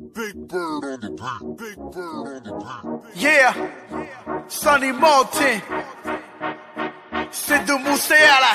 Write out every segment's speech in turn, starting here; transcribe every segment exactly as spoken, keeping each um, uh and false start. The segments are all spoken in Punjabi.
Big bird on the beat. Big bird on the beat. Yeah, Sonny Moulton, Sidhu Moosewala.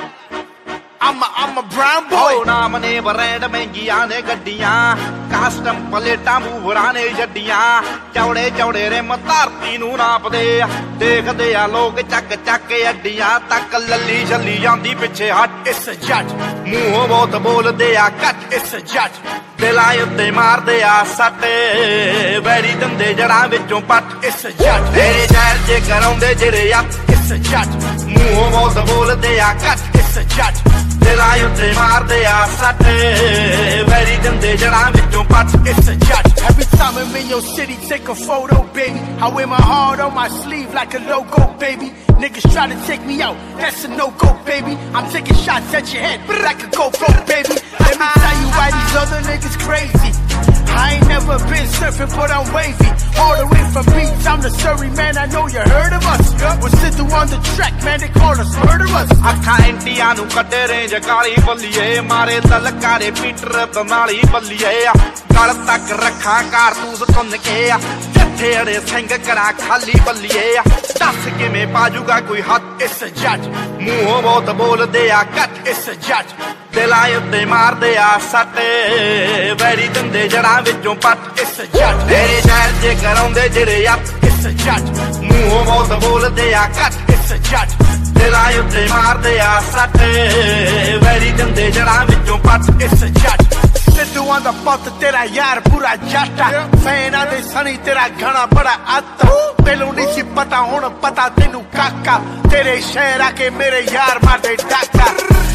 I'm a, I'm a brown boy. Oh, naam ne brand ਮਹਿੰਗੀਆਂ ਨੇ ਗੱਡੀਆਂ ਕਸਟਮ ਪਲੇਟਾਂ ਮੂਹਰਾਂ ਨੇ ਜੱਡੀਆਂ ਚੌੜੇ ਚੌੜੇ ਰਿਮ ਧਰਤੀ ਨੂੰ ਨਾਪਦੇ ਆ ਦੇਖਦੇ ਆ ਲੋਕ ਚੱਕ ਚੱਕ ਅੱਡੀਆਂ ਤੱਕ ਲੱਲੀ ਛੱਲੀ ਜਾਂਦੀ ਪਿੱਛੇ ਹੱਟ It's a judge. ਮੂੰਹੋਂ ਬਹੁਤ ਬੋਲਦੇ ਆ ਘੱਟ It's a judge. ਦਿਲਾਂ ਉੱਤੇ ਮਾਰਦੇ ਆ ਸੱਟ ਵੈਰੀ ਦੰਦੇ ਜੜਾਂ ਵਿੱਚੋਂ ਪੱਟ It's a judge. ਤੇਰੇ ਸ਼ਹਿਰ 'ਚ ਕਰਾਉਂਦੇ ਜਿਹੜੇ ਆ It's a judge. ਮੂੰਹੋਂ ਬਹੁਤ ਬੋਲਦੇ ਆ ਘੱਟ It's a judge. ਦਿਲਾਂ ਉੱਤੇ ਮਾਰਦੇ ਆ ਸੱਟ ਵੈਰੀ ਦੰਦੇ ਜੜਾਂ ਵਿੱਚੋਂ ਪੱਟ It's a judge. Every time I'm in your city, take a photo, baby. I wear my heart on my sleeve like a logo, baby. Niggas try to take me out, that's a no-go, baby. I'm taking shots at your head like a GoPro, baby. Let me tell you why these other niggas crazy. I ain't never been surfing, but I'm wavy. All the way from beach, I'm the Surrey man, I know you heard of us. We're sitting on the track, man, they call us murderers. ਅੱਖਾਂ ਇੰਟੀਆਂ ਨੂੰ ਕੱਢੇ ਰੇਂਜ ਕਾਲੀ ਬੱਲੀਏ ਮਾਰੇ ਤਲਕਾਰੇ ਪੀਟਰ ਬਨਾਲੀ ਬੱਲੀਏ ਗਲ ਤੱਕ ਰੱਖਾਂ ਕਾਰਤੂਸ ਤੁੰਨ ਕੇ ਆ ਜੱਥੇ ਅੜੇ ਸਿੰਘ ਕਰਾਂ ਖਾਲੀ ਬੱਲੀਏ ਦੱਸ ਕਿਵੇਂ ਪਾਜੂਗਾ ਕੋਈ ਹੱਥ It's a judge. ਮੂੰਹੋਂ ਬਹੁਤ ਬੋਲਦੇ ਆ ਘੱਟ It's a judge. ਦਿਲਾਂ ਉੱਤੇ ਮਾਰਦੇ ਆ ਸੱਟ ਵੈਰੀ ਦੰਦੇ ਜੜਾਂ ਵਿੱਚੋਂ ਪੱਟ It's a judge. ਤੇਰੇ ਸ਼ਹਿਰ 'ਚ ਕਰਾਉਂਦੇ ਜਿਹੜੇ ਆ It's a judge. ਮੂੰਹੋਂ ਬਹੁਤ ਬੋਲਦੇ ਆ ਘੱਟ It's a judge. ਦਿਲਾਂ ਉੱਤੇ ਮਾਰਦੇ ਆ ਸੱਟ ਵੈਰੀ ਦੰਦੇ ਜੜਾਂ ਵਿੱਚੋਂ ਪੱਟ It's a judge. Sidhu on the ਪੁੱਤ ਤੇਰਾ ਯਾਰ ਪੂਰਾ ਜੱਟਾ ਫੈਨਾਂ ਦੇ ਸਣੀ ਤੇਰਾ ਘਣਾ ਬੜਾ ਆਤਾ ਤੈਨੂੰ ਨਹੀਂ ਸੀ ਪਤਾ ਹੁਣ ਪਤਾ ਤੈਨੂੰ ਕਾਕਾ ਤੇਰੇ ਸ਼ਹਿਰ ਆ ਕੇ ਮੇਰੇ ਯਾਰ ਮਾਰਦੇ ਡਾਕਾ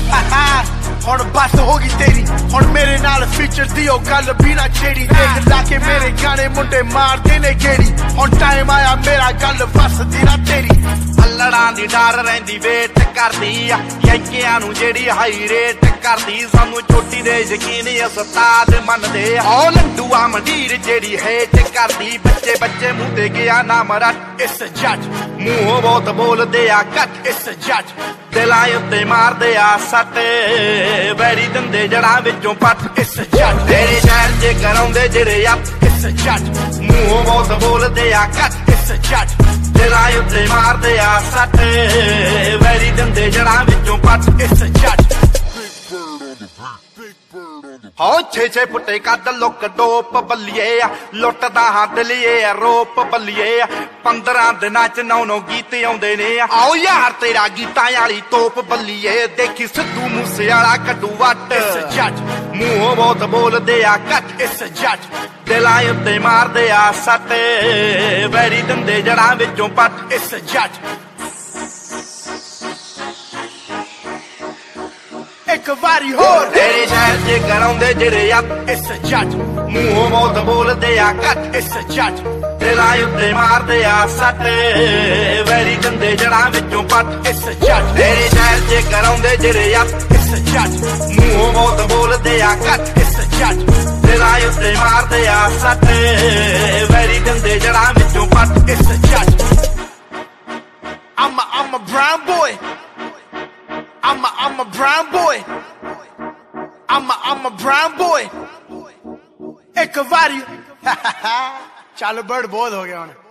ਹੁਣ ਬਸ ਹੋ ਗਈ ਤੇਰੀ ਹੁਣ ਮੇਰੇ ਨਾਲ ਫੀਚਰ ਦੀ ਉਹ ਗੱਲ ਵੀ ਨਾ ਛੇੜੀ ਦੇਖ ਲਾ ਕੇ ਮੇਰੇ ਗਾਣੇ ਮੁੰਡੇ ਮਾਰਦੇ ਨੇ ਗੇੜੀ ਹੁਣ ਟਾਈਮ ਆਇਆ ਮੇਰਾ ਗੱਲ ਵੱਸਦੀ ਨਾ ਤੇਰੀ ਅੱਲੜਾਂ ਦੀ ਡਰ ਰਹਿੰਦੀ ਵੇਟ ਕਰਦੀ ਆ ਯੰਕਿਆਂ ਨੂੰ ਜਿਹੜੀ ਹਾਈ ਰੇਟ ਕਰਦੀ ਸਾਨੂੰ ਚੋਟੀ ਦੇ ਯਕੀਨ ਉਸਤਾਦ ਮੰਨਦੇ ਆ ਉਹ ਲੰਡੂਆ ਮੰਡੀਰ ਜਿਹੜੀ ਹੇਟ ਕਰਦੀ ਬੱਚੇ ਬੱਚੇ ਮੂੰਹ ਤੇ ਗਿਆ ਨਾ ਮਰਟ It's a judge. ਮੂੰਹੋਂ ਬਹੁਤ ਬੋਲਦੇ ਆ ਘੱਟ It's a judge. ਦਿਲਾਂ ਉੱਤੇ ਮਾਰਦੇ ਆ ਸੱਟ ਵੈਰੀ ਦੰਦੇ ਜੜਾਂ ਵਿੱਚੋਂ ਪੱਟ It's a judge. ਤੇਰੇ ਸ਼ਹਿਰ 'ਚ ਕਰਾਉਂਦੇ ਜਿਹੜੇ ਆ It's a judge. ਮੂੰਹੋਂ ਬਹੁਤ ਬੋਲਦੇ ਆ ਘੱਟ It's a judge. ਦਿਲਾਂ ਉੱਤੇ ਮਾਰਦੇ ਆ ਸੱਟ ਵੈਰੀ ਦੰਦੇ ਜੜਾਂ ਵਿੱਚੋਂ ਪੱਟ It's a judge. Big bird on the beat. Big bird on the beat. ਹੋ ਛੇ ਛੇ ਫੁੱਟੇ ਕੱਢ ਲੁੱਕ ਡੋਪ ਬੱਲੀਏ ਲੁੱਟਦਾ ਹੱਦ ਲਈਏ ਰੋਪ ਬੱਲੀਏ ਪੰਦਰਾਂ ਦਿਨਾਂ ਚ ਨੌ ਨੌ ਗੀਤ ਆਉਂਦੇ ਨੇ ਆਓ ਯਾਰ ਤੇਰਾ ਗੀਤਾਂ ਵਾਲੀ ਤੋਪ ਬੱਲੀਏ ਦੇਖੀ ਸਿੱਧੂ ਮੂਸੇਵਾਲਾ ਕੱਢੂ ਵੱਟ It's a judge. ਮੂੰਹੋਂ ਬਹੁਤ ਬੋਲਦੇ ਆ ਘੱਟ It's a judge. ਦਿਲਾਂ ਉੱਤੇ ਮਾਰਦੇ ਆ ਸੱਟ ਵੈਰੀ ਦੰਦੇ ਜੜਾਂ ਵਿੱਚੋਂ ਪੱਟ It's a judge. ਇੱਕ ਵਾਰੀ ਹੋਰ ਤੇਰੇ ਸ਼ਹਿਰ 'ਚ ਕਰਾਉਂਦੇ ਜਿਹੜੇ ਆ It's a judge. ਮੂੰਹੋਂ ਬਹੁਤ ਬੋਲਦੇ ਆ ਘੱਟ It's a judge. ਦਿਲਾਂ ਉੱਤੇ ਮਾਰਦੇ ਆ ਸੱਟ ਵੈਰੀ ਦੰਦੇ ਜੜਾਂ ਵਿੱਚੋਂ ਪੱਟ It's a judge. ਤੇਰੇ ਸ਼ਹਿਰ 'ਚ ਕਰਾਉਂਦੇ ਜਿਹੜੇ ਆ It's a judge. ਮੂੰਹੋਂ ਬਹੁਤ ਬੋਲਦੇ ਆ ਘੱਟ It's a judge. ਦਿਲਾਂ ਉੱਤੇ ਮਾਰਦੇ ਆ ਸੱਟ ਵੈਰੀ ਦੰਦੇ ਜੜਾਂ ਵਿੱਚੋਂ ਪੱਟ It's a judge. I'm a, I'm a brown boy. I'm a, I'm a brown boy. I'm a, I'm a brown boy. ਇੱਕ ਵਾਰੀ ਚੱਲ ਬਰਡ ਬਹੁਤ ਹੋ ਗਿਆ ਹੁਣ